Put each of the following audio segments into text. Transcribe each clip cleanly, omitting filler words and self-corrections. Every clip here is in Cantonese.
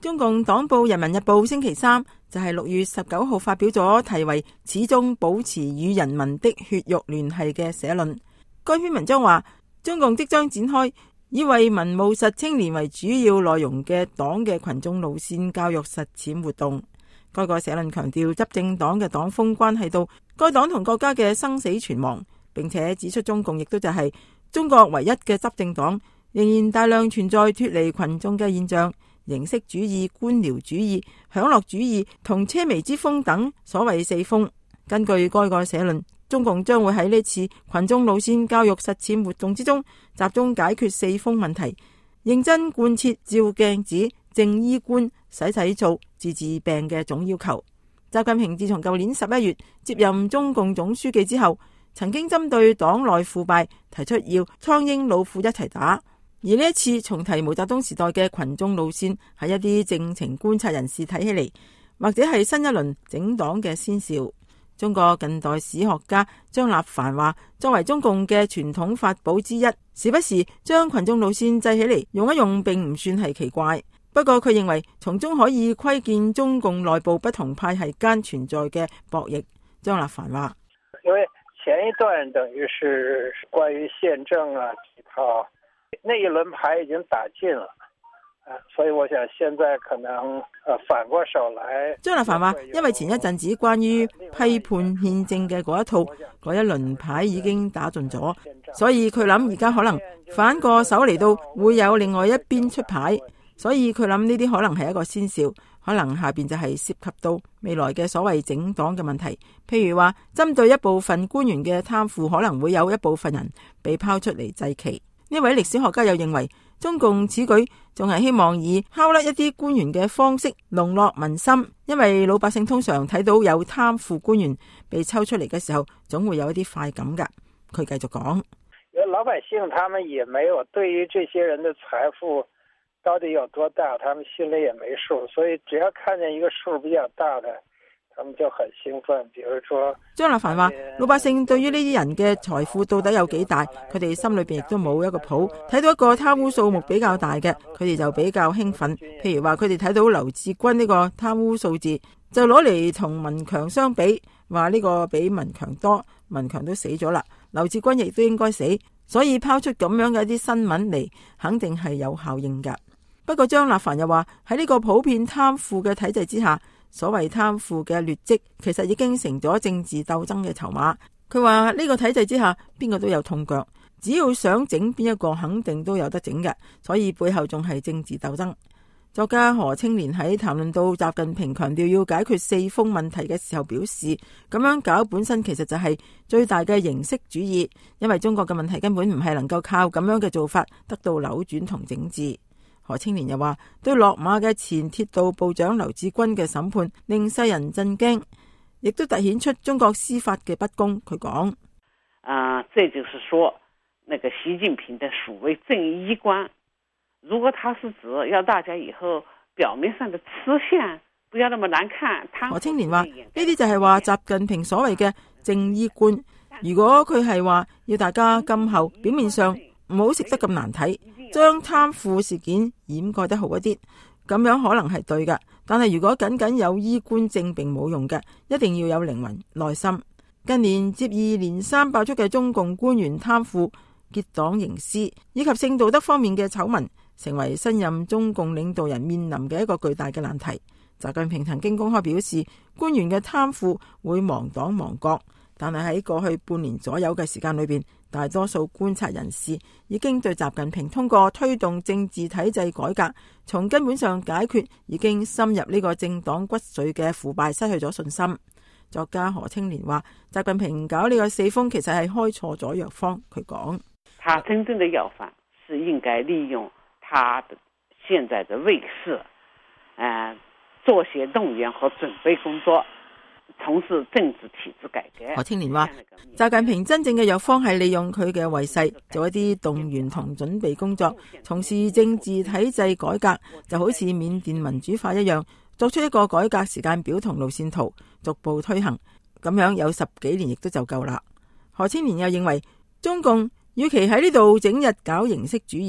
中共黨報《人民日報》星期三就係6月19號發表咗題為《始終保持與人民的血肉聯繫》嘅社論。該篇文章話，中共即將展開以為民務實青年為主要內容嘅黨嘅群眾路線教育實踐活動。該個社論強調執政黨嘅黨風關係到該黨同國家嘅生死存亡，並且指出中共亦都就係中國唯一嘅執政黨，仍然大量存在脫離群眾嘅現象，形式主義、官僚主義、享樂主義同奢靡之風等所謂四風。根據該個社論，中共將會喺呢次群眾路線教育實踐活動之中，集中解決四風問題，認真貫徹照鏡子、正衣冠、洗澡、治病嘅總要求。習近平自從舊年11月接任中共總書記之後，曾經針對黨內腐敗提出要蒼蠅老虎一齊打。而呢一次重提毛澤東時代嘅群眾路線，喺一啲政情觀察人士睇起嚟，或者係新一輪整黨嘅先兆。中國近代史學家張立凡話，作為中共嘅傳統法寶之一，時不時將群眾路線製起嚟用一用，並唔算係奇怪。不過佢認為從中可以窺見中共內部不同派系間存在嘅博弈。張立凡話， 因為前一段等於是關於憲政啊幾套，那一輪牌已經打盡了，所以我想現在可能反過手來。 張立凡話，因為前一陣子關於批判憲政嘅嗰一套，嗰一輪牌已經打盡咗，所以佢諗而家可能反過手嚟到會有另外一邊出牌，所以佢諗呢啲可能係一個先兆，可能下邊就係涉及到未來嘅所謂整黨嘅問題，譬如話針對一部分官員嘅貪腐，可能會有一部分人被拋出嚟祭旗。呢位歷史學家又認為，中共此舉仲係希望以敲甩一啲官員嘅方式籠絡民心，因為老百姓通常睇到有貪腐官員被抽出嚟嘅時候，總會有一啲快感噶。佢繼續講， 老百姓他們也沒有對於這些人的財富到底有多大，他們心裏也沒數，所以只要看見一個數比較大的，他們就很興奮。比如說張立凡話，老百姓對於呢啲人嘅財富到底有幾大，佢哋心裏邊亦都冇一個譜。睇到一個貪污數目比較大嘅，佢哋就比較興奮。譬如話佢哋睇到劉志軍呢個貪污數字，就攞嚟同文強相比，話呢個比文強多，文強都死咗啦，劉志軍亦都應該死，所以拋出咁樣嘅一啲新聞嚟，肯定係有效應噶。不過張立凡又話，喺呢個普遍貪腐嘅體制之下，所謂貪腐嘅劣跡其實已經成咗政治鬥爭嘅籌碼。佢話呢個體制之下，邊個都有痛腳，只要想整邊一個，肯定都有得整嘅，所以背後仲係政治鬥爭。作家何青年喺談論到習近平強調要解決四風問題嘅時候表示，咁樣搞本身其實就係最大嘅形式主義，因為中國嘅問題根本唔係能夠靠咁樣嘅做法得到扭轉同整治。何青年又話，對落馬嘅前鐵道部長劉志軍嘅審判令世人震驚，亦都凸顯出中國司法嘅不公。佢講， 這就是說，那個習近平的所謂正衣冠，如果他是指要大家以後表面上的吃相不要那麼難看。 何青年話，呢啲就係話習近平所謂嘅正衣冠，如果佢係話要大家今後表面上唔好食得咁難睇，將貪腐事件掩蓋得好一啲，咁樣可能係對嘅。但係如果僅僅有衣冠正並冇用嘅，一定要有靈魂、內心。近年接二連三爆出嘅中共官員貪腐、結黨營私以及性道德方面嘅醜聞，成為新任中共領導人面臨嘅一個巨大嘅難題。習近平曾經公開表示，官員嘅貪腐會亡黨亡國，但係喺過去半年左右嘅時間裏邊，大多數觀察人士已經對習近平通過推動政治體制改革，從根本上解決已經深入呢個政黨骨髓嘅腐敗失去咗信心。作家何青年話，習近平搞呢個四風其實係開錯咗藥方。佢講， 他真正的藥方是應該利用他的現在的位勢，做些動員和準備工作，從事政治體制改革。 何青年話，習近平真正嘅藥方係利用佢嘅位勢，做一啲動員同準備工作，從事政治體制改革，就好似緬甸民主化一樣，作出一個改革時間表同路線圖，逐步推行，咁樣有10幾年亦都就夠啦。何青年又認為，中共與其喺呢度整日搞形式主義，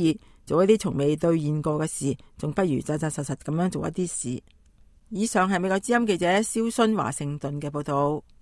做一啲從未兌現過嘅事，仲不如扎扎實實咁樣做一啲事。以上係美國之音記者蕭薰華盛頓嘅報道。